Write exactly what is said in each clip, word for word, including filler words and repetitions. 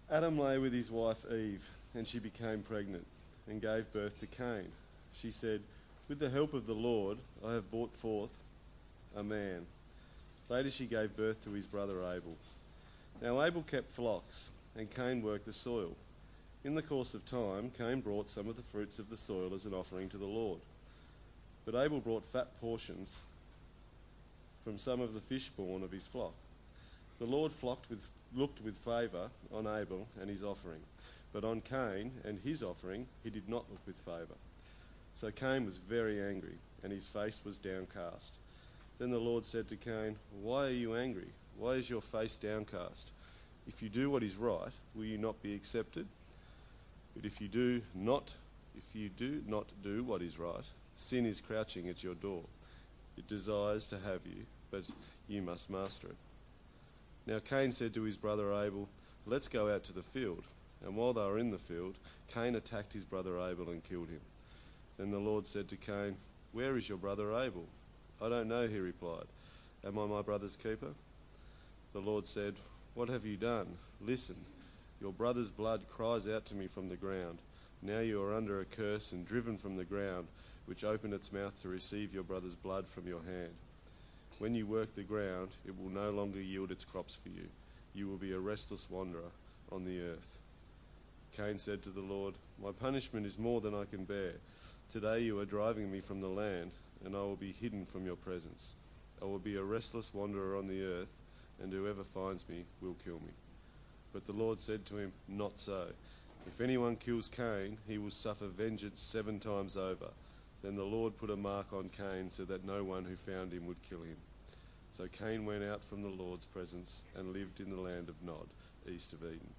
Adam lay with his wife Eve, and she became pregnant and gave birth to Cain. She said, "With the help of the Lord, I have brought forth a man." Later she gave birth to his brother Abel. Now Abel kept flocks, and Cain worked the soil. In the course of time, Cain brought some of the fruits of the soil as an offering to the Lord. But Abel brought fat portions from some of the firstborn of his flock. The Lord flocked with, looked with favour on Abel and his offering, but on Cain and his offering he did not look with favour. So Cain was very angry, and his face was downcast. Then the Lord said to Cain, "Why are you angry? Why is your face downcast? If you do what is right, will you not be accepted? But if you do not, if you do not do what is right, sin is crouching at your door. It desires to have you, but you must master it." Now Cain said to his brother Abel, "Let's go out to the field." And while they were in the field, Cain attacked his brother Abel and killed him. Then the Lord said to Cain, "Where is your brother Abel?" "I don't know," he replied. "Am I my brother's keeper?" The Lord said, "What have you done? Listen, your brother's blood cries out to me from the ground. Now you are under a curse and driven from the ground, which opened its mouth to receive your brother's blood from your hand. When you work the ground, it will no longer yield its crops for you. You will be a restless wanderer on the earth." Cain said to the Lord, "My punishment is more than I can bear. Today you are driving me from the land, and I will be hidden from your presence. I will be a restless wanderer on the earth, and whoever finds me will kill me." But the Lord said to him, "Not so. If anyone kills Cain, he will suffer vengeance seven times over." Then the Lord put a mark on Cain so that no one who found him would kill him. So Cain went out from the Lord's presence and lived in the land of Nod, east of Eden.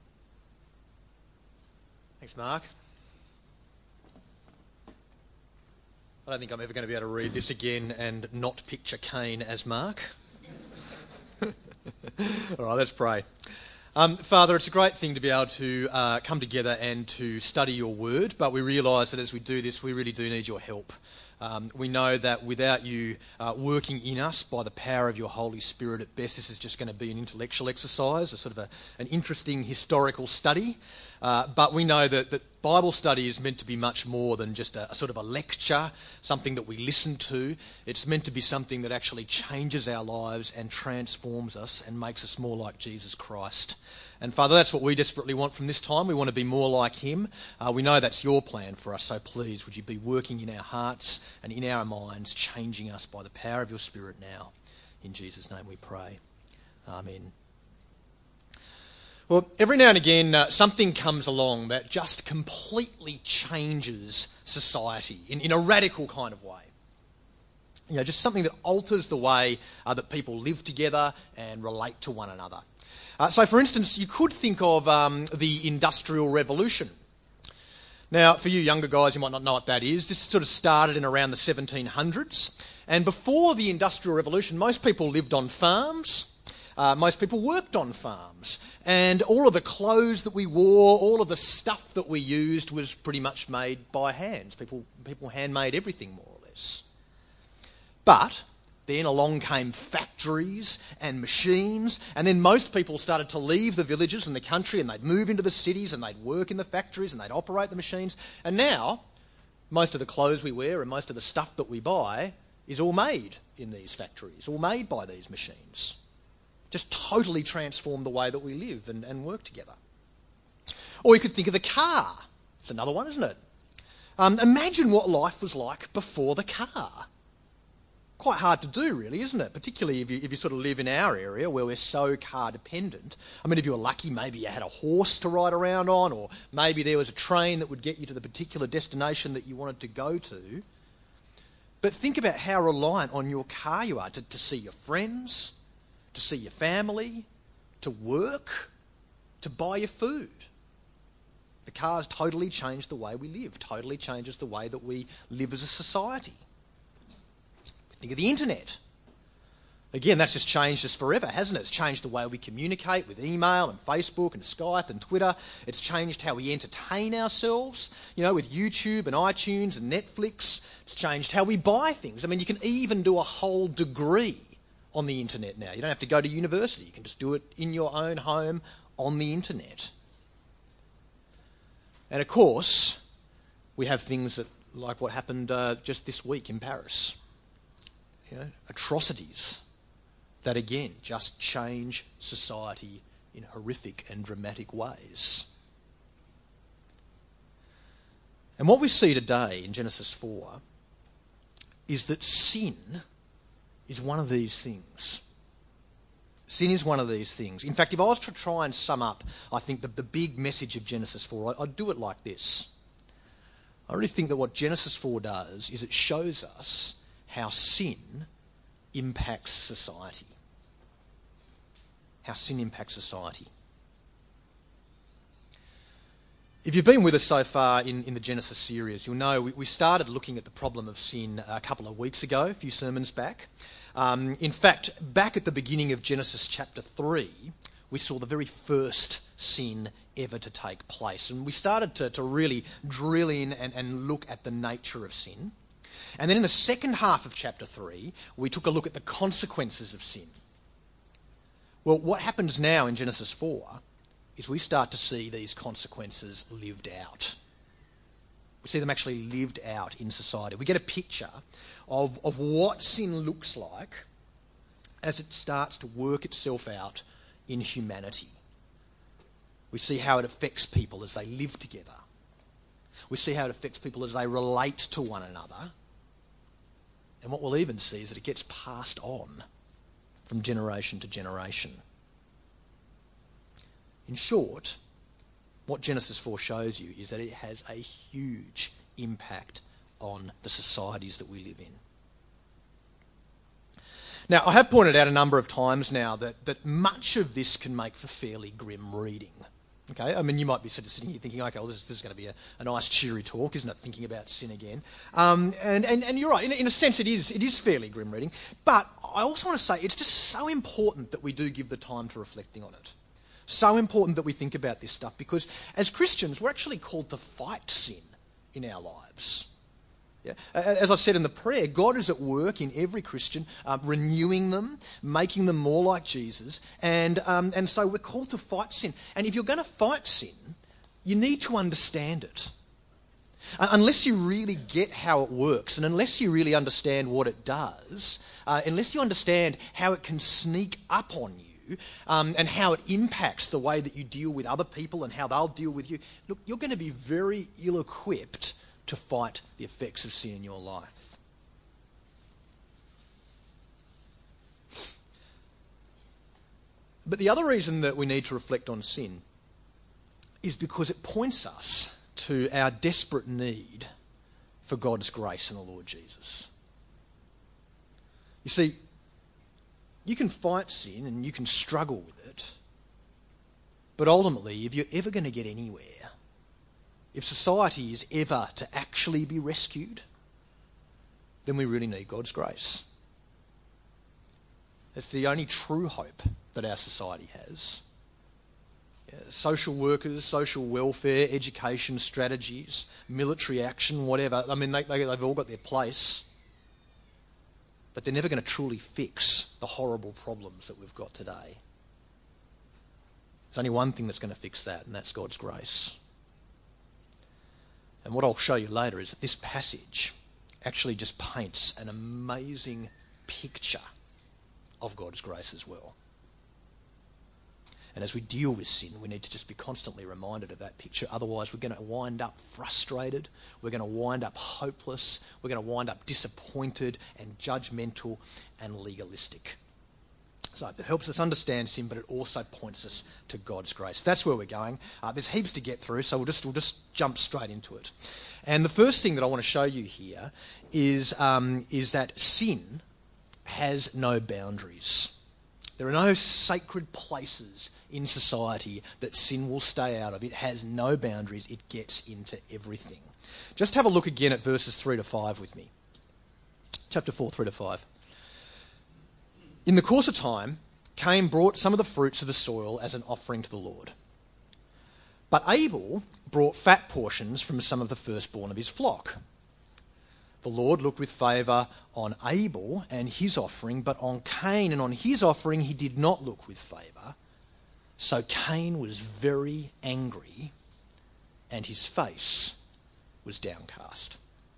Thanks, Mark. I don't think I'm ever going to be able to read this again and not picture Cain as Mark. All right, let's pray. Um, Father, it's a great thing to be able to uh, come together and to study your word, but we realise that as we do this, we really do need your help. Um, we know that without you uh, working in us by the power of your Holy Spirit, at best this is just going to be an intellectual exercise, a sort of a, an interesting historical study. Uh, but we know that, that Bible study is meant to be much more than just a, a sort of a lecture, something that we listen to. It's meant to be something that actually changes our lives and transforms us and makes us more like Jesus Christ. And Father, that's what we desperately want from this time. We want to be more like him. Uh, we know that's your plan for us, so please would you be working in our hearts and in our minds, changing us by the power of your Spirit now. In Jesus' name we pray. Amen. Well, every now and again, uh, something comes along that just completely changes society in, in a radical kind of way. You know, just something that alters the way uh, that people live together and relate to one another. Uh, so, for instance, you could think of um, the Industrial Revolution. Now, for you younger guys, you might not know what that is. This sort of started in around the seventeen hundreds. And before the Industrial Revolution, most people lived on farms. Uh, most people worked on farms. And all of the clothes that we wore, all of the stuff that we used was pretty much made by hands. People, people handmade everything, more or less. But then along came factories and machines, and then most people started to leave the villages and the country, and they'd move into the cities, and they'd work in the factories, and they'd operate the machines. And now, most of the clothes we wear and most of the stuff that we buy is all made in these factories, all made by these machines. Just totally transformed the way that we live and, and work together. Or you could think of the car. It's another one, isn't it? Um, imagine what life was like before the car. Quite hard to do, really, isn't it? Particularly if you, if you sort of live in our area where we're so car dependent. I mean, if you were lucky, maybe you had a horse to ride around on, or maybe there was a train that would get you to the particular destination that you wanted to go to. But think about how reliant on your car you are to, to see your friends, to see your family, to work, to buy your food. The car's totally changed the way we live, totally changes the way that we live as a society. Think of the internet. Again, that's just changed us forever, hasn't it? It's changed the way we communicate with email and Facebook and Skype and Twitter. It's changed how we entertain ourselves, you know, with YouTube and iTunes and Netflix. It's changed how we buy things. I mean, you can even do a whole degree on the internet now. You don't have to go to university. You can just do it in your own home on the internet. And of course, we have things that, like what happened uh, just this week in Paris. You know, atrocities that again just change society in horrific and dramatic ways. And what we see today in Genesis four is that sin is one of these things. Sin is one of these things. In fact, if I was to try and sum up, I think, the, the big message of Genesis four, I'd do it like this. I really think that what Genesis four does is it shows us how sin impacts society. How sin impacts society. If you've been with us so far in, in the Genesis series, you'll know we, we started looking at the problem of sin a couple of weeks ago, a few sermons back. Um, in fact, back at the beginning of Genesis chapter three, we saw the very first sin ever to take place. And we started to, to really drill in and, and look at the nature of sin. And then in the second half of chapter three, we took a look at the consequences of sin. Well, what happens now in Genesis four is we start to see these consequences lived out. We see them actually lived out in society. We get a picture of, of what sin looks like as it starts to work itself out in humanity. We see how it affects people as they live together. We see how it affects people as they relate to one another. And what we'll even see is that it gets passed on from generation to generation. In short, what Genesis four shows you is that it has a huge impact on the societies that we live in. Now, I have pointed out a number of times now that, that much of this can make for fairly grim reading. Okay, I mean, you might be sort of sitting here thinking, okay, well, this, this is going to be a, a nice, cheery talk, isn't it? Thinking about sin again. Um, and, and, and you're right, in, in a sense, it is, it is fairly grim reading. But I also want to say it's just so important that we do give the time to reflecting on it. So important that we think about this stuff, because as Christians, we're actually called to fight sin in our lives. Yeah. As I said in the prayer, God is at work in every Christian, um, renewing them, making them more like Jesus, and um, and so we're called to fight sin. And if you're going to fight sin, you need to understand it. Uh, unless you really get how it works, and unless you really understand what it does, uh, unless you understand how it can sneak up on you, um, and how it impacts the way that you deal with other people and how they'll deal with you, look, you're going to be very ill-equipped to fight the effects of sin in your life. But the other reason that we need to reflect on sin is because it points us to our desperate need for God's grace in the Lord Jesus. You see, you can fight sin and you can struggle with it, but ultimately, if you're ever going to get anywhere, if society is ever to actually be rescued, then we really need God's grace. It's the only true hope that our society has. Yeah, social workers, social welfare, education strategies, military action, whatever, I mean, they, they, they've all got their place. But they're never going to truly fix the horrible problems that we've got today. There's only one thing that's going to fix that, and that's God's grace. And what I'll show you later is that this passage actually just paints an amazing picture of God's grace as well. And as we deal with sin, we need to just be constantly reminded of that picture. Otherwise, we're going to wind up frustrated. We're going to wind up hopeless. We're going to wind up disappointed and judgmental and legalistic. So it helps us understand sin, but it also points us to God's grace. That's where we're going. Uh, there's heaps to get through, so we'll just we'll just jump straight into it. And the first thing that I want to show you here is um, is that sin has no boundaries. There are no sacred places in society that sin will stay out of. It has no boundaries. It gets into everything. Just have a look again at verses three to five with me. Chapter four, three to five. In the course of time, Cain brought some of the fruits of the soil as an offering to the Lord. But Abel brought fat portions from some of the firstborn of his flock. The Lord looked with favour on Abel and his offering, but on Cain and on his offering he did not look with favour. So Cain was very angry, and his face was downcast.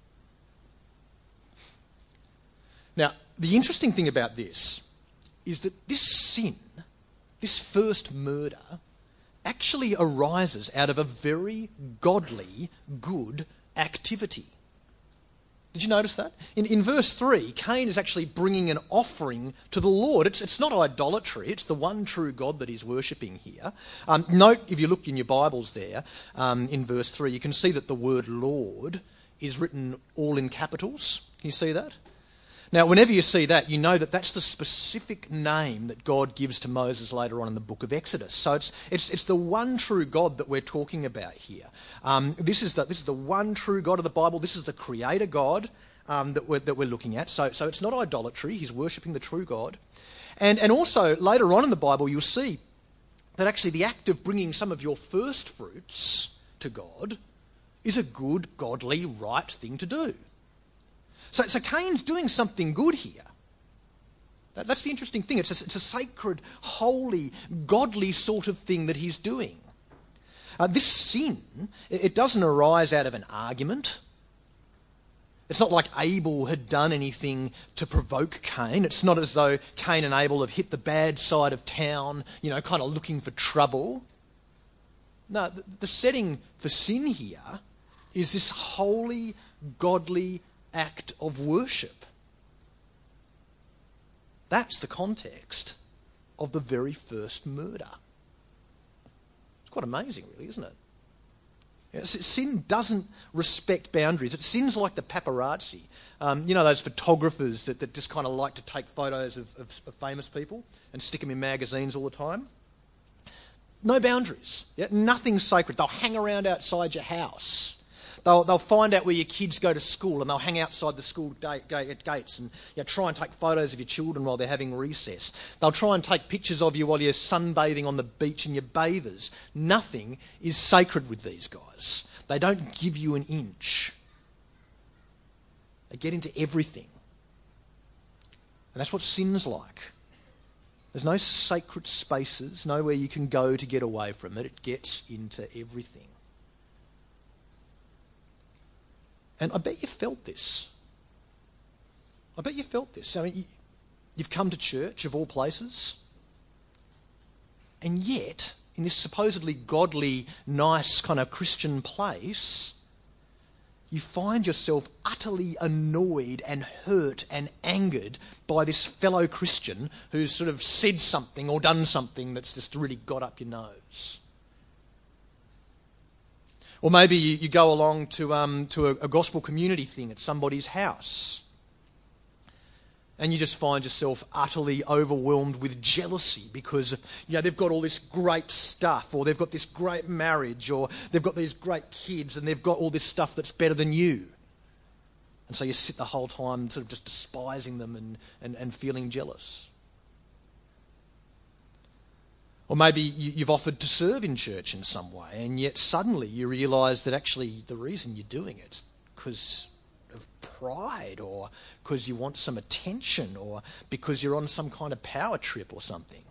Now, the interesting thing about this is that this sin, this first murder, actually arises out of a very godly, good activity. Did you notice that? In, in verse three, Cain is actually bringing an offering to the Lord. It's, it's not idolatry, it's the one true God that he's worshipping here. Um, note, if you look in your Bibles there, um, in verse three, you can see that the word Lord is written all in capitals. Can you see that? Now, whenever you see that, you know that that's the specific name that God gives to Moses later on in the book of Exodus. So it's it's it's the one true God that we're talking about here. Um, this is the this is the one true God of the Bible. This is the Creator God um, that we're that we're looking at. So so it's not idolatry. He's worshipping the true God, and and also later on in the Bible you'll see that actually the act of bringing some of your first fruits to God is a good, godly, right thing to do. So, so Cain's doing something good here. That, that's the interesting thing. It's a, it's a sacred, holy, godly sort of thing that he's doing. Uh, this sin, it, it doesn't arise out of an argument. It's not like Abel had done anything to provoke Cain. It's not as though Cain and Abel have hit the bad side of town, you know, kind of looking for trouble. No, the, the setting for sin here is this holy, godly act of worship. That's the context of the very first murder. It's quite amazing, really, isn't it? You know, sin doesn't respect boundaries. It sins like the paparazzi. Um, you know, those photographers that, that just kind of like to take photos of, of, of famous people and stick them in magazines all the time. No boundaries. Yeah? Nothing sacred. They'll hang around outside your house. They'll, they'll find out where your kids go to school and they'll hang outside the school gate, gate, gates and you know, try and take photos of your children while they're having recess. They'll try and take pictures of you while you're sunbathing on the beach in your bathers. Nothing is sacred with these guys. They don't give you an inch. They get into everything. And that's what sin's like. There's no sacred spaces, nowhere you can go to get away from it. It gets into everything. And I bet you felt this. I bet you felt this. I mean, you, you've come to church, of all places, and yet, in this supposedly godly, nice kind of Christian place, you find yourself utterly annoyed and hurt and angered by this fellow Christian who's sort of said something or done something that's just really got up your nose. Or maybe you, you go along to um, to a, a gospel community thing at somebody's house and you just find yourself utterly overwhelmed with jealousy because you know, they've got all this great stuff, or they've got this great marriage, or they've got these great kids and they've got all this stuff that's better than you. And so you sit the whole time sort of just despising them and, and, and feeling jealous. Or maybe you've offered to serve in church in some way, and yet suddenly you realise that actually the reason you're doing it is because of pride, or because you want some attention, or because you're on some kind of power trip or something.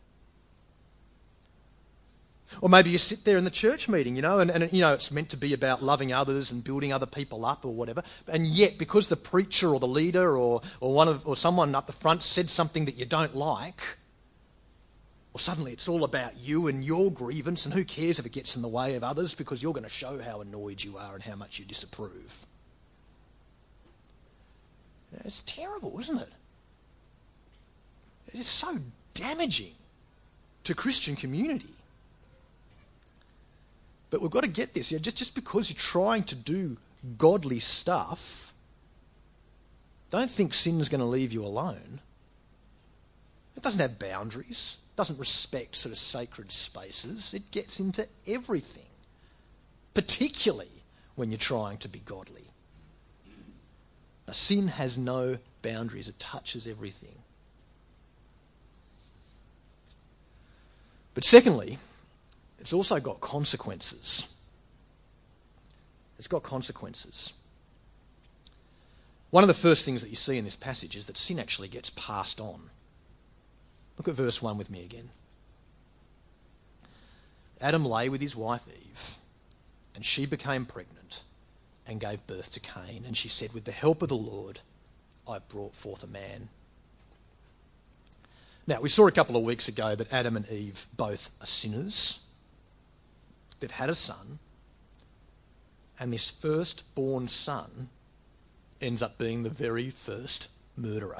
Or maybe you sit there in the church meeting, you know, and, and you know it's meant to be about loving others and building other people up or whatever, and yet because the preacher or the leader or or one of or someone up the front said something that you don't like, well, suddenly it's all about you and your grievance, and who cares if it gets in the way of others, because you're going to show how annoyed you are and how much you disapprove. It's terrible, isn't it? It's so damaging to Christian community. But we've got to get this. Yeah, just, just because you're trying to do godly stuff, don't think sin's going to leave you alone. It doesn't have boundaries. Doesn't respect sort of sacred spaces. It gets into everything, particularly when you're trying to be godly. Now, sin has no boundaries. It touches everything. But secondly, it's also got consequences. It's got consequences. One of the first things that you see in this passage is that sin actually gets passed on. Look at verse one with me again. Adam lay with his wife Eve, and she became pregnant and gave birth to Cain. And she said, with the help of the Lord, I brought forth a man. Now, we saw a couple of weeks ago that Adam and Eve both are sinners. They've had a son, and this firstborn son ends up being the very first murderer.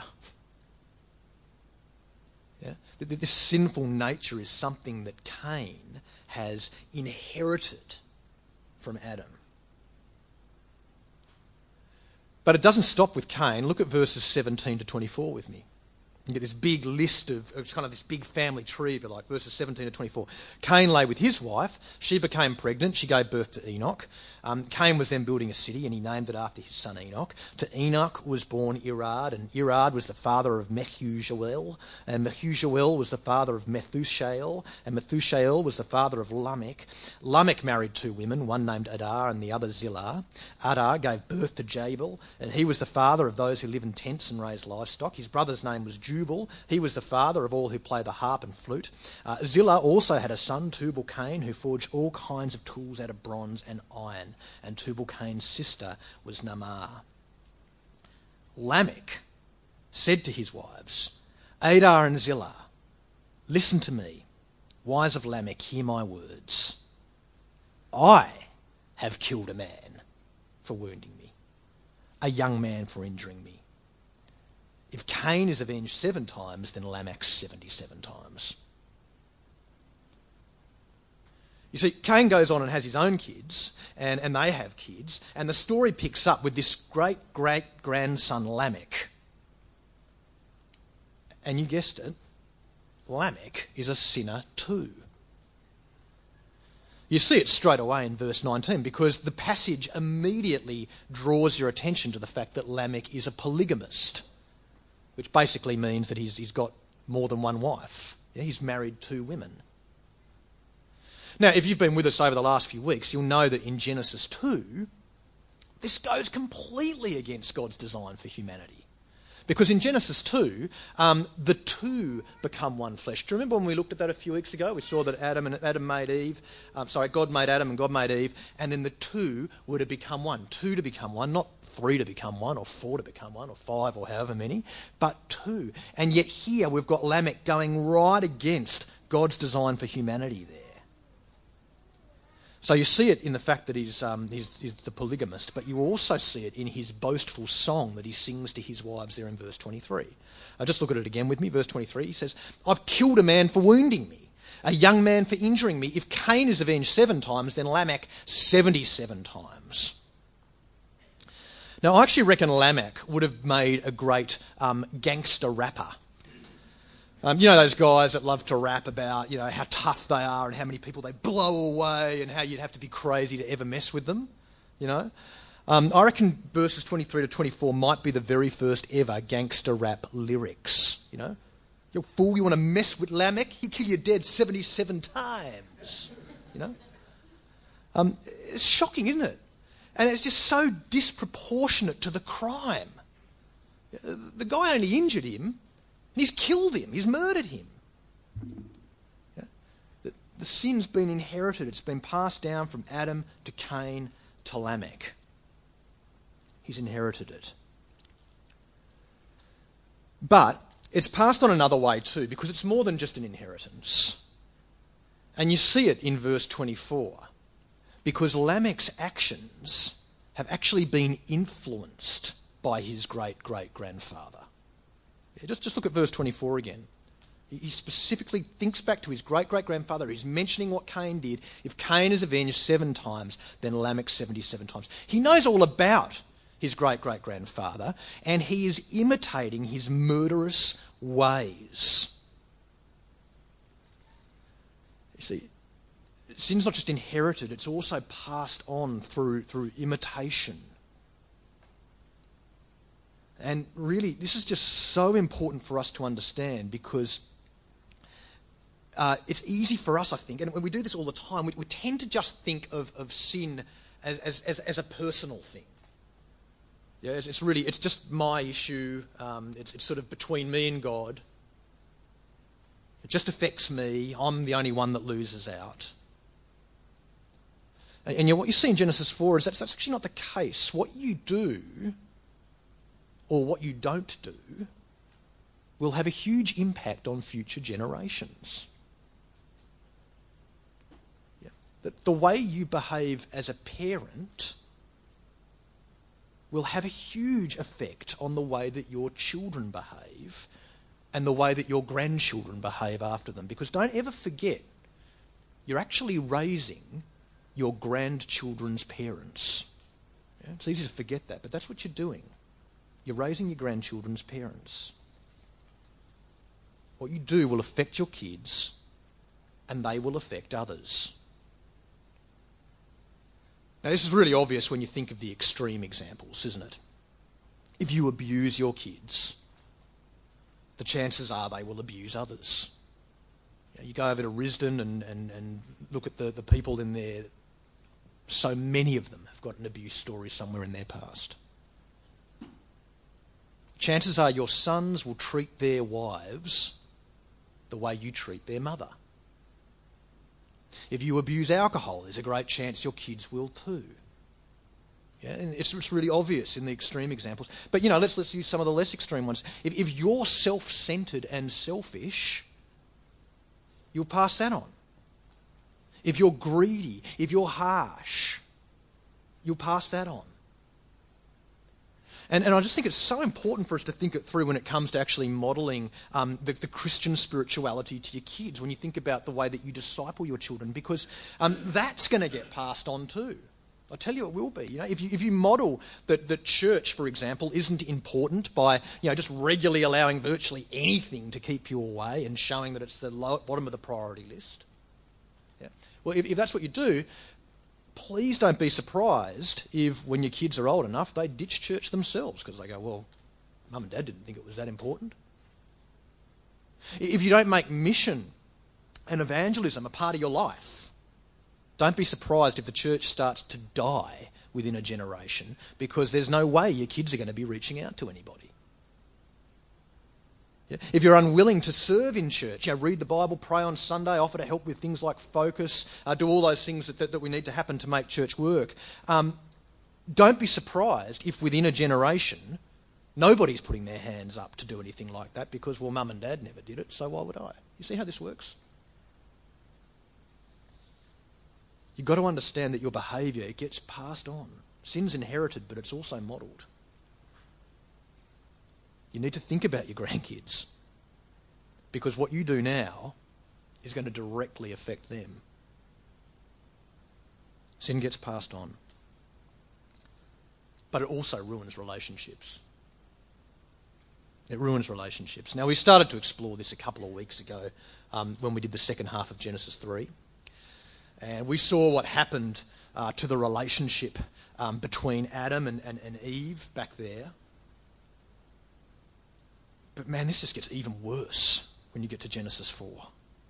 Yeah? This sinful nature is something that Cain has inherited from Adam. But it doesn't stop with Cain. Look at verses seventeen to twenty-four with me. You get this big list of, it's kind of this big family tree, if you like, verses seventeen to twenty-four. Cain lay with his wife. She became pregnant. She gave birth to Enoch. Um, Cain was then building a city, and he named it after his son Enoch. To Enoch was born Irad, and Irad was the father of Methuselah, and Methuselah was the father of Methushael, and Methushael was the father of Lamech. Lamech married two women, one named Adar and the other Zillah. Adar gave birth to Jabal, and he was the father of those who live in tents and raise livestock. His brother's name was Jubal. He was the father of all who play the harp and flute. Uh, Zillah also had a son, Tubal-Cain, who forged all kinds of tools out of bronze and iron. And Tubal-Cain's sister was Naamah. Lamech said to his wives, Adar and Zillah, listen to me. Wives of Lamech, hear my words. I have killed a man for wounding me, a young man for injuring me. If Cain is avenged seven times, then Lamech seventy-seven times. You see, Cain goes on and has his own kids, and, and they have kids, and the story picks up with this great-great-grandson Lamech. And you guessed it, Lamech is a sinner too. You see it straight away in verse nineteen, because the passage immediately draws your attention to the fact that Lamech is a polygamist, which basically means that he's, he's got more than one wife. Yeah, he's married two women. Now, if you've been with us over the last few weeks, you'll know that in Genesis two, this goes completely against God's design for humanity. Because in Genesis two, um, the two become one flesh. Do you remember when we looked at that a few weeks ago? We saw that Adam and Adam made Eve. Um, sorry, God made Adam and God made Eve, and then the two were to become one. Two to become one, not three to become one, or four to become one, or five, or however many, but two. And yet here we've got Lamech going right against God's design for humanity there. So you see it in the fact that he's, um, he's, he's the polygamist, but you also see it in his boastful song that he sings to his wives there in verse twenty-three. Uh, just look at it again with me, verse twenty-three. He says, I've killed a man for wounding me, a young man for injuring me. If Cain is avenged seven times, then Lamech seventy-seven times. Now, I actually reckon Lamech would have made a great um, gangster rapper. Um, you know those guys that love to rap about, you know, how tough they are and how many people they blow away and how you'd have to be crazy to ever mess with them, you know? Um, I reckon verses twenty-three to twenty-four might be the very first ever gangster rap lyrics, you know? You fool, you want to mess with Lamech? He'll kill you dead seventy-seven times, you know? Um, it's shocking, isn't it? And it's just so disproportionate to the crime. The guy only injured him. He's killed him. He's murdered him. Yeah? The, the sin's been inherited. It's been passed down from Adam to Cain to Lamech. He's inherited it. But it's passed on another way too, because it's more than just an inheritance. And you see it in verse twenty-four, because Lamech's actions have actually been influenced by his great-great-grandfather. Yeah, just, just look at verse twenty-four again. He, he specifically thinks back to his great-great-grandfather. He's mentioning what Cain did. If Cain is avenged seven times, then Lamech seventy-seven times. He knows all about his great-great-grandfather, and he is imitating his murderous ways. You see, sin's not just inherited, it's also passed on through, through imitation. And really, this is just so important for us to understand, because uh, it's easy for us, I think, and we do this all the time, we, we tend to just think of, of sin as, as, as, as a personal thing. Yeah, it's, it's really, it's just my issue, um, it's, it's sort of between me and God. It just affects me, I'm the only one that loses out. And, and you know, what you see in Genesis four is that's, that's actually not the case. What you do or what you don't do will have a huge impact on future generations. Yeah. The, the way you behave as a parent will have a huge effect on the way that your children behave and the way that your grandchildren behave after them. Because don't ever forget, you're actually raising your grandchildren's parents. Yeah? It's easy to forget that, but that's what you're doing. You're raising your grandchildren's parents. What you do will affect your kids, and they will affect others. Now, this is really obvious when you think of the extreme examples, isn't it? If you abuse your kids, the chances are they will abuse others. You know, you go over to Risdon and, and, and look at the, the people in there. So many of them have got an abuse story somewhere in their past. Chances are your sons will treat their wives the way you treat their mother. If you abuse alcohol, there's a great chance your kids will too. Yeah, and it's, it's really obvious in the extreme examples. But, you know, let's, let's use some of the less extreme ones. If, if you're self-centred and selfish, you'll pass that on. If you're greedy, if you're harsh, you'll pass that on. And, and I just think it's so important for us to think it through when it comes to actually modelling um, the, the Christian spirituality to your kids, when you think about the way that you disciple your children, because um, that's going to get passed on too. I tell you it will be. You know, if you if you model that that church, for example, isn't important by you know just regularly allowing virtually anything to keep you away and showing that it's the low, bottom of the priority list. Yeah. Well, if, if that's what you do, please don't be surprised if, when your kids are old enough, they ditch church themselves because they go, well, Mum and Dad didn't think it was that important. If you don't make mission and evangelism a part of your life, don't be surprised if the church starts to die within a generation because there's no way your kids are going to be reaching out to anybody. Yeah. If you're unwilling to serve in church, you know, read the Bible, pray on Sunday, offer to help with things like focus, uh, do all those things that, that, that we need to happen to make church work, um, don't be surprised if within a generation nobody's putting their hands up to do anything like that because, well, Mum and Dad never did it, so why would I? You see how this works? You've got to understand that your behaviour, it gets passed on. Sin's inherited, but it's also modelled. You need to think about your grandkids because what you do now is going to directly affect them. Sin gets passed on. But it also ruins relationships. It ruins relationships. Now, we started to explore this a couple of weeks ago um, when we did the second half of Genesis three. And we saw what happened uh, to the relationship um, between Adam and, and, and Eve back there. But man, this just gets even worse when you get to Genesis four.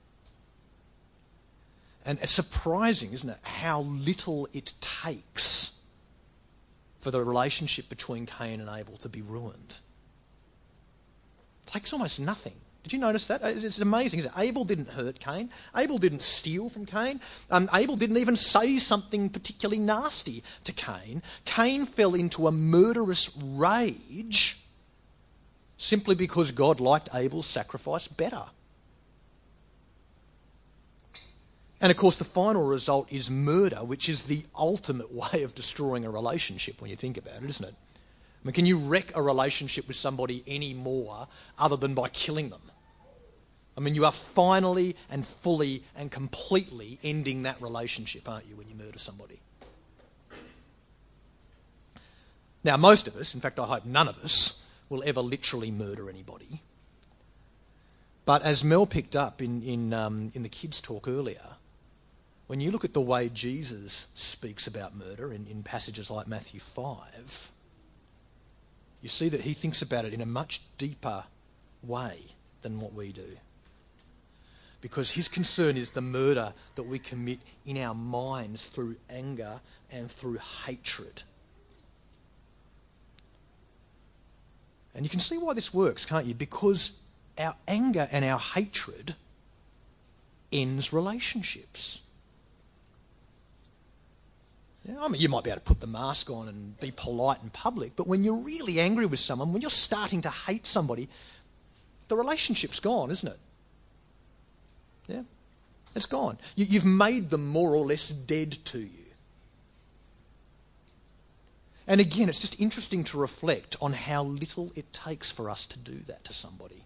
And it's surprising, isn't it, how little it takes for the relationship between Cain and Abel to be ruined. It takes almost nothing. Did you notice that? It's amazing, isn't it? Abel didn't hurt Cain. Abel didn't steal from Cain. Um, Abel didn't even say something particularly nasty to Cain. Cain fell into a murderous rage simply because God liked Abel's sacrifice better. And of course the final result is murder, which is the ultimate way of destroying a relationship when you think about it, isn't it? I mean, can you wreck a relationship with somebody any more other than by killing them? I mean, you are finally and fully and completely ending that relationship, aren't you, when you murder somebody? Now, most of us, in fact I hope none of us, will ever literally murder anybody. But as Mel picked up in, in, um, in the kids' talk earlier, when you look at the way Jesus speaks about murder in, in passages like Matthew five, you see that he thinks about it in a much deeper way than what we do. Because his concern is the murder that we commit in our minds through anger and through hatred. And you can see why this works, can't you? Because our anger and our hatred ends relationships. I mean, you might be able to put the mask on and be polite in public, but when you're really angry with someone, when you're starting to hate somebody, the relationship's gone, isn't it? Yeah, it's gone. You, you've made them more or less dead to you. And again, it's just interesting to reflect on how little it takes for us to do that to somebody.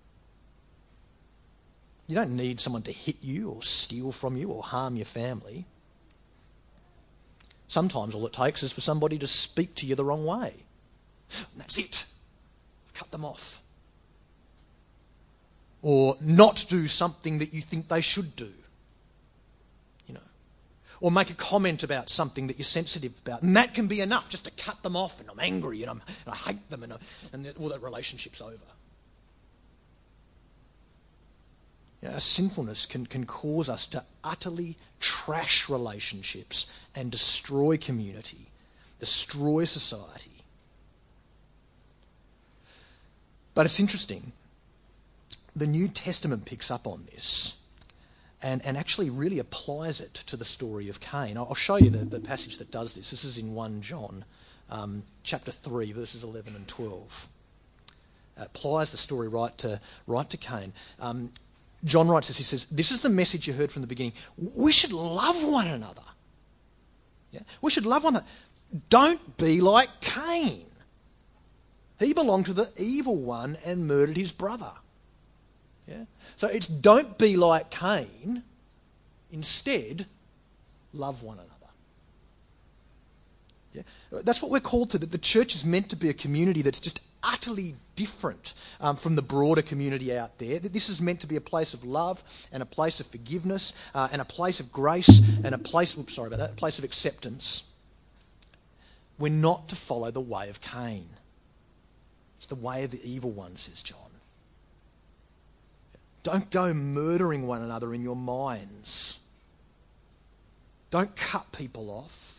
You don't need someone to hit you or steal from you or harm your family. Sometimes all it takes is for somebody to speak to you the wrong way. And that's it. Cut them off. Or not do something that you think they should do. You know. Or make a comment about something that you're sensitive about. And that can be enough just to cut them off, and I'm angry and, I'm, and I hate them, and, I, and all that relationship's over. You know, our sinfulness can, can cause us to utterly trash relationships and destroy community, destroy society. But it's interesting. The New Testament picks up on this and, and actually really applies it to the story of Cain. I'll show you the, the passage that does this. This is in First John um, chapter three, verses eleven and twelve. It applies the story right to, right to Cain. Um, John writes this, he says, "This is the message you heard from the beginning. We should love one another. Yeah? We should love one another. Don't be like Cain. He belonged to the evil one and murdered his brother." Yeah? So it's don't be like Cain. Instead, love one another. Yeah? That's what we're called to. That the church is meant to be a community that's just utterly different um, from the broader community out there. That this is meant to be a place of love and a place of forgiveness uh, and a place of grace and a place, oops, sorry about that, a place of acceptance. We're not to follow the way of Cain. It's the way of the evil one, says John. Don't go murdering one another in your minds. Don't cut people off.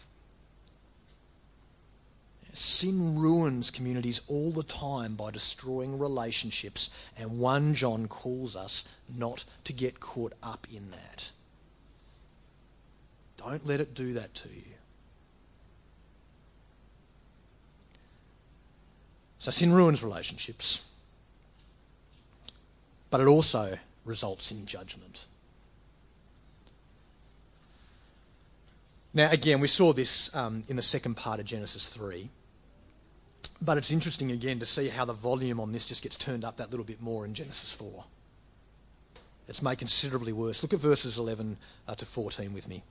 Sin ruins communities all the time by destroying relationships, and First John calls us not to get caught up in that. Don't let it do that to you. So sin ruins relationships, but it also results in judgment. Now, again, we saw this um, in the second part of Genesis three. But it's interesting again to see how the volume on this just gets turned up that little bit more in Genesis four. It's made considerably worse. Look at verses eleven uh, to fourteen with me.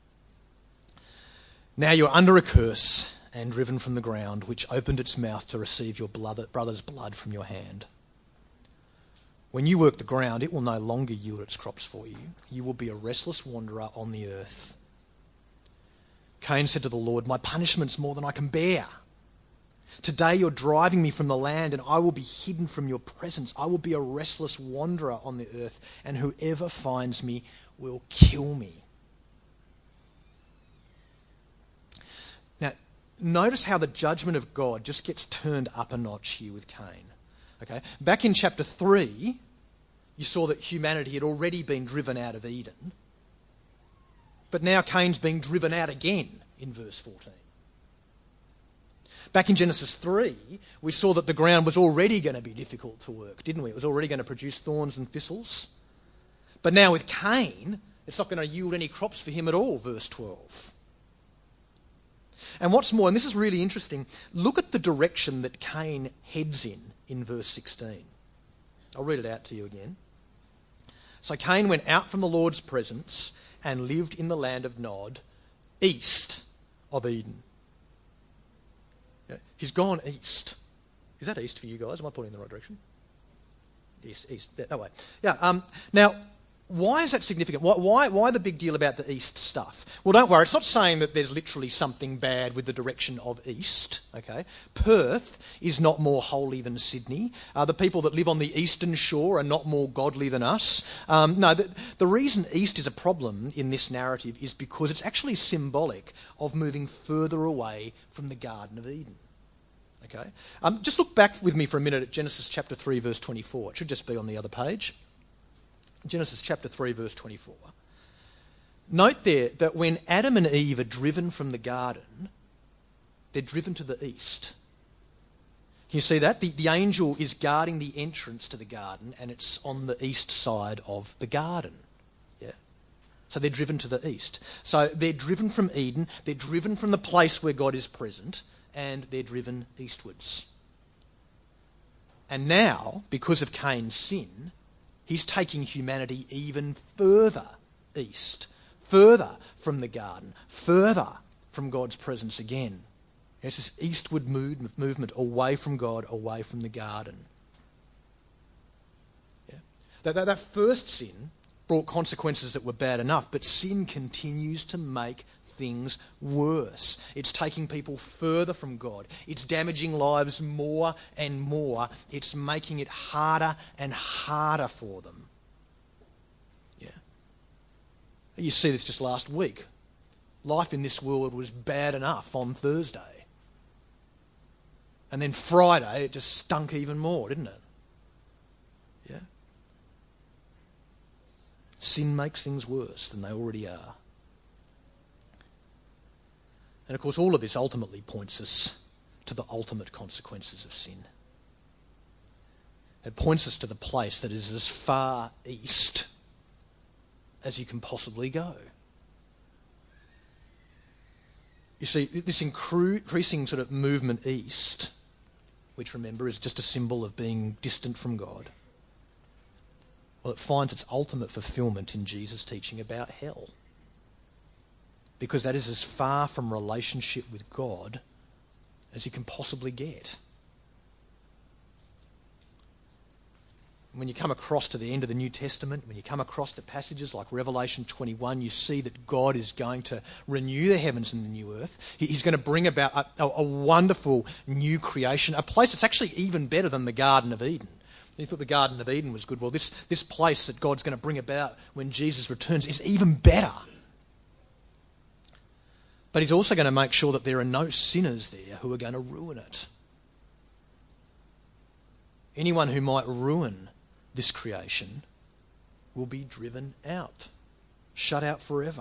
"Now you're under a curse and driven from the ground, which opened its mouth to receive your blood, brother's blood from your hand. When you work the ground, it will no longer yield its crops for you. You will be a restless wanderer on the earth." Cain said to the Lord, "My punishment's more than I can bear. Today you're driving me from the land, and I will be hidden from your presence. I will be a restless wanderer on the earth, and whoever finds me will kill me." Now, notice how the judgment of God just gets turned up a notch here with Cain. Okay, back in chapter three, you saw that humanity had already been driven out of Eden. But now Cain's being driven out again in verse fourteen. Back in Genesis three, we saw that the ground was already going to be difficult to work, didn't we? It was already going to produce thorns and thistles. But now with Cain, it's not going to yield any crops for him at all, verse twelve. And what's more, and this is really interesting, look at the direction that Cain heads in in verse sixteen. I'll read it out to you again. "So Cain went out from the Lord's presence and lived in the land of Nod, east of Eden." Yeah, he's gone east. Is that east for you guys? Am I pointing in the right direction? East, east, that, that way. Yeah. Um, now, why is that significant? Why, why, why the big deal about the east stuff? Well, don't worry. It's not saying that there's literally something bad with the direction of east. Okay. Perth is not more holy than Sydney. Uh, the people that live on the eastern shore are not more godly than us. Um, no, the, the reason east is a problem in this narrative is because it's actually symbolic of moving further away from the Garden of Eden. Okay. Um, just look back with me for a minute at Genesis chapter three, verse twenty-four. It should just be on the other page. Genesis chapter three, verse twenty-four. Note there that when Adam and Eve are driven from the garden, they're driven to the east. Can you see that? The, the angel is guarding the entrance to the garden, and it's on the east side of the garden. Yeah. So they're driven to the east. So they're driven from Eden, they're driven from the place where God is present, and they're driven eastwards. And now, because of Cain's sin, he's taking humanity even further east, further from the garden, further from God's presence again. It's this eastward movement away from God, away from the garden. Yeah. That, that, that first sin brought consequences that were bad enough, but sin continues to make things worse. It's taking people further from God. It's damaging lives more and more. It's making it harder and harder for them. Yeah. You see this just last week. Life in this world was bad enough on Thursday. And then Friday, it just stunk even more, didn't it? Yeah. Sin makes things worse than they already are. And of course, all of this ultimately points us to the ultimate consequences of sin. It points us to the place that is as far east as you can possibly go. You see, this increasing sort of movement east, which, remember, is just a symbol of being distant from God, well, it finds its ultimate fulfillment in Jesus' teaching about hell. Because that is as far from relationship with God as you can possibly get. When you come across to the end of the New Testament, when you come across to passages like Revelation twenty-one, you see that God is going to renew the heavens and the new earth. He's going to bring about a, a, a wonderful new creation, a place that's actually even better than the Garden of Eden. You thought the Garden of Eden was good. Well, this, this place that God's going to bring about when Jesus returns is even better. But he's also going to make sure that there are no sinners there who are going to ruin it. Anyone who might ruin this creation will be driven out, shut out forever.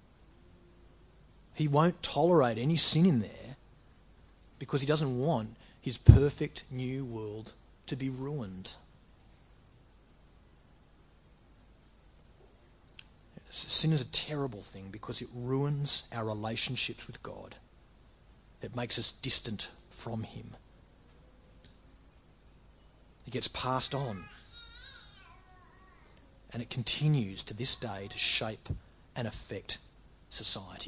He won't tolerate any sin in there because he doesn't want his perfect new world to be ruined. Sin is a terrible thing because it ruins our relationships with God. It makes us distant from him. It gets passed on. And it continues to this day to shape and affect society.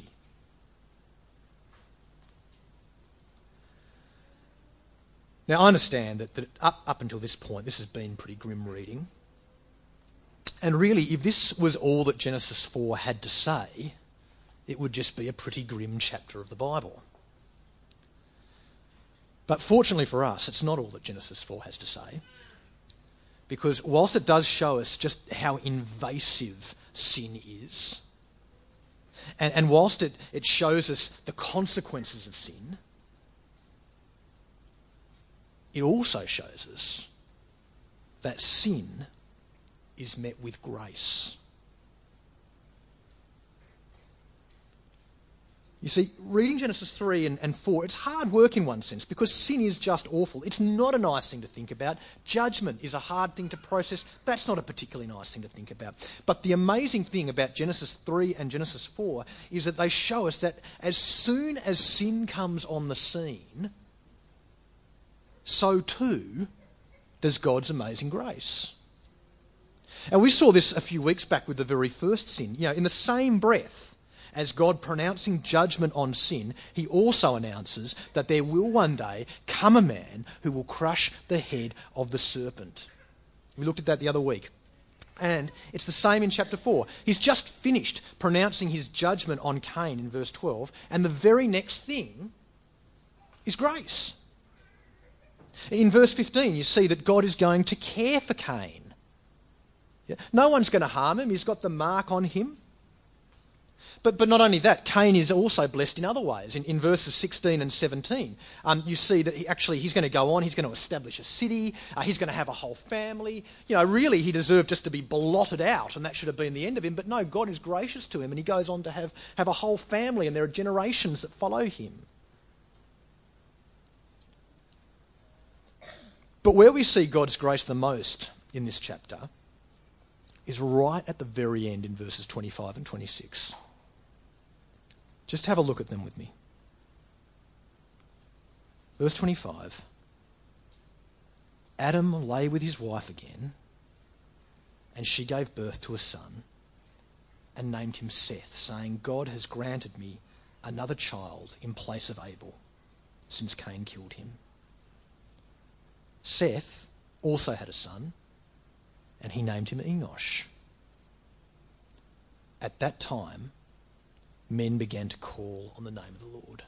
Now, I understand that, that up, up until this point, this has been pretty grim reading. And really, if this was all that Genesis four had to say, it would just be a pretty grim chapter of the Bible. But fortunately for us, it's not all that Genesis four has to say. Because whilst it does show us just how invasive sin is, and, and whilst it, it shows us the consequences of sin, it also shows us that sin is met with grace. You see, reading Genesis three and, and four, it's hard work in one sense because sin is just awful. It's not a nice thing to think about. Judgment is a hard thing to process. That's not a particularly nice thing to think about. But the amazing thing about Genesis three and Genesis four is that they show us that as soon as sin comes on the scene, so too does God's amazing grace. And we saw this a few weeks back with the very first sin. You know, in the same breath as God pronouncing judgment on sin, he also announces that there will one day come a man who will crush the head of the serpent. We looked at that the other week. And it's the same in chapter four. He's just finished pronouncing his judgment on Cain in verse twelve, and the very next thing is grace. In verse fifteen, you see that God is going to care for Cain. Yeah. No one's going to harm him. He's got the mark on him. But, but not only that, Cain is also blessed in other ways. In, in verses sixteen and seventeen, um, you see that he actually he's going to go on, he's going to establish a city, uh, he's going to have a whole family. You know, really he deserved just to be blotted out, and that should have been the end of him. But no, God is gracious to him, and he goes on to have, have a whole family, and there are generations that follow him. But where we see God's grace the most in this chapter is right at the very end in verses twenty-five and twenty-six. Just have a look at them with me. Verse twenty-five. Adam lay with his wife again, and she gave birth to a son, and named him Seth, saying, God has granted me another child in place of Abel, since Cain killed him. Seth also had a son, and he named him Enosh. At that time, men began to call on the name of the Lord.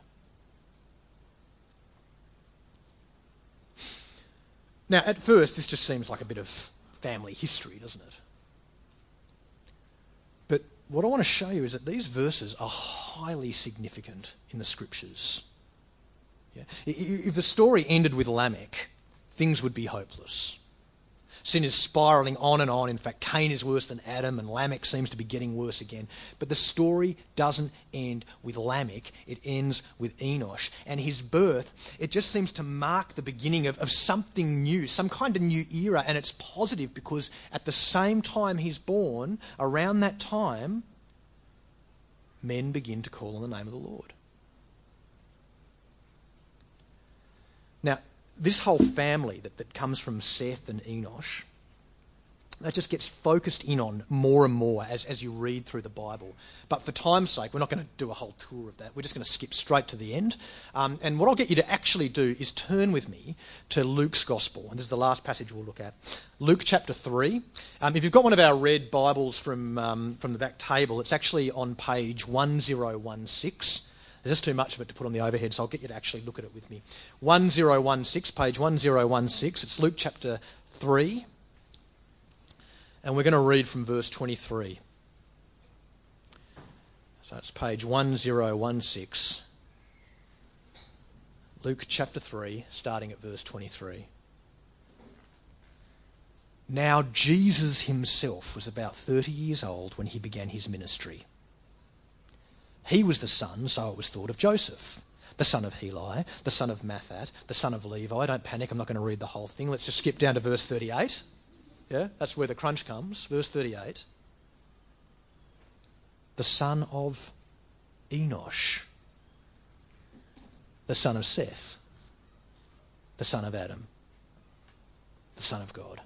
Now, at first, this just seems like a bit of family history, doesn't it? But what I want to show you is that these verses are highly significant in the Scriptures. Yeah? If the story ended with Lamech, things would be hopeless. Sin is spiralling on and on. In fact, Cain is worse than Adam, and Lamech seems to be getting worse again. But the story doesn't end with Lamech. It ends with Enosh. And his birth, it just seems to mark the beginning of, of something new, some kind of new era. And it's positive because at the same time he's born, around that time, men begin to call on the name of the Lord. Now, this whole family that, that comes from Seth and Enosh, that just gets focused in on more and more as, as you read through the Bible. But for time's sake, we're not going to do a whole tour of that. We're just going to skip straight to the end. Um, and what I'll get you to actually do is turn with me to Luke's Gospel. And this is the last passage we'll look at. Luke chapter three. Um, if you've got one of our red Bibles from, um, from the back table, it's actually on page one thousand sixteen. There's just too much of it to put on the overhead, so I'll get you to actually look at it with me. one thousand sixteen, page one thousand sixteen. It's Luke chapter three. And we're going to read from verse twenty-three. So it's page one thousand sixteen. Luke chapter three, starting at verse twenty-three. Now Jesus himself was about thirty years old when he began his ministry. He was the son, so it was thought, of Joseph, the son of Heli, the son of Matthat, the son of Levi. Don't panic, I'm not going to read the whole thing. Let's just skip down to verse thirty-eight. Yeah, that's where the crunch comes. Verse thirty-eight. The son of Enosh, the son of Seth, the son of Adam, the son of God.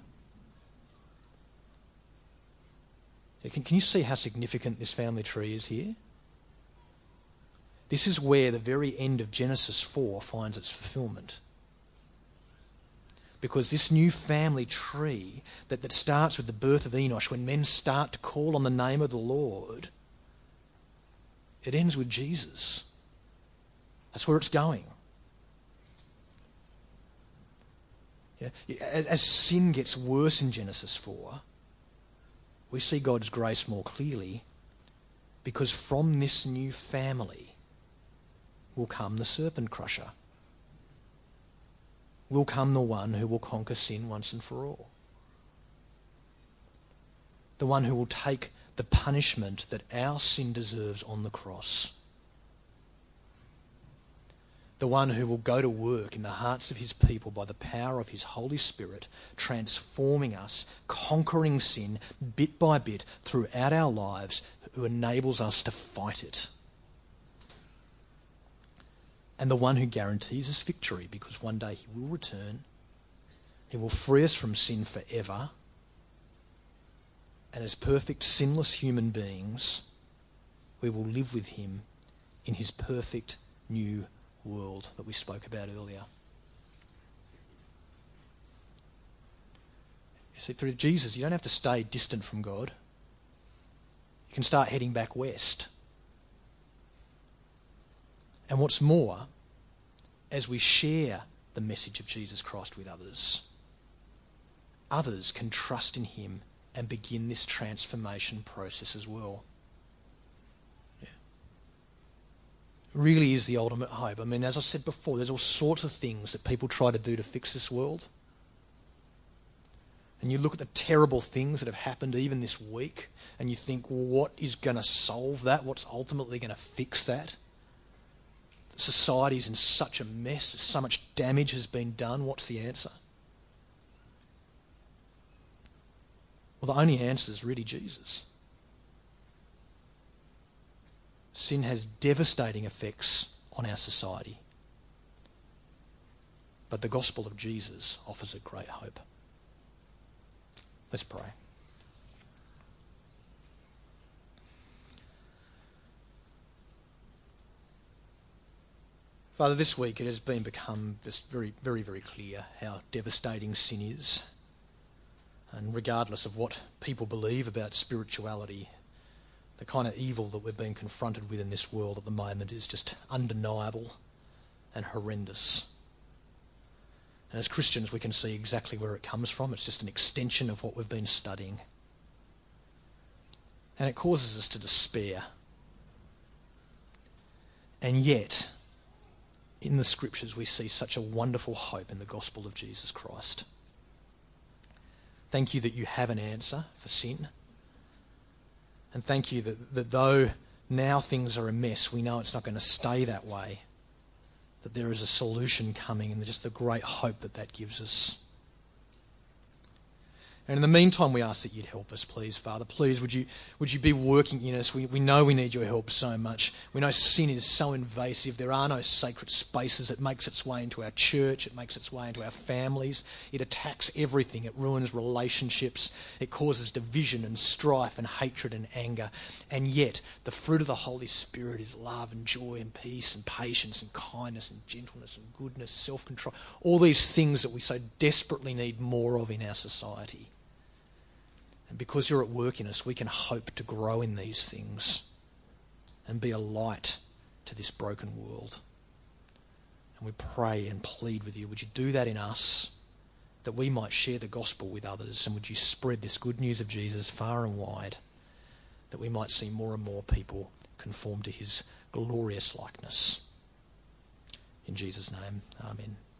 Yeah, can, can you see how significant this family tree is here? This is where the very end of Genesis four finds its fulfillment. Because this new family tree that, that starts with the birth of Enosh, when men start to call on the name of the Lord, it ends with Jesus. That's where it's going. Yeah. As sin gets worse in Genesis four, we see God's grace more clearly, because from this new family will come the serpent crusher. Will come the one who will conquer sin once and for all. The one who will take the punishment that our sin deserves on the cross. The one who will go to work in the hearts of his people by the power of his Holy Spirit, transforming us, conquering sin bit by bit throughout our lives, who enables us to fight it. And the one who guarantees us victory, because one day he will return, he will free us from sin forever, and as perfect, sinless human beings, we will live with him in his perfect new world that we spoke about earlier. You see, through Jesus, you don't have to stay distant from God. You can start heading back west. And what's more, as we share the message of Jesus Christ with others, others can trust in him and begin this transformation process as well. really is the ultimate hope. I mean, as I said before, there's all sorts of things that people try to do to fix this world. And you look at the terrible things that have happened even this week, and you think, well, what is going to solve that? What's ultimately going to fix that? Society's in such a mess. So much damage has been done. What's the answer? Well, the only answer is really Jesus. Sin has devastating effects on our society. But the gospel of Jesus offers a great hope. Let's pray. Father, this week it has been become just very, very, very clear how devastating sin is. And regardless of what people believe about spirituality, the kind of evil that we're being confronted with in this world at the moment is just undeniable and horrendous. And as Christians, we can see exactly where it comes from. It's just an extension of what we've been studying. And it causes us to despair. And yet, in the Scriptures, we see such a wonderful hope in the gospel of Jesus Christ. Thank you that you have an answer for sin. And thank you that, that though now things are a mess, we know it's not going to stay that way. That there is a solution coming, and just the great hope that that gives us. And in the meantime, we ask that you'd help us, please, Father. Please, would you would you be working in us? We, we know we need your help so much. We know sin is so invasive. There are no sacred spaces. It makes its way into our church. It makes its way into our families. It attacks everything. It ruins relationships. It causes division and strife and hatred and anger. And yet, the fruit of the Holy Spirit is love and joy and peace and patience and kindness and gentleness and goodness, self-control. All these things that we so desperately need more of in our society. And because you're at work in us, we can hope to grow in these things and be a light to this broken world. And we pray and plead with you, would you do that in us, that we might share the gospel with others, and would you spread this good news of Jesus far and wide, that we might see more and more people conform to his glorious likeness. In Jesus' name, amen.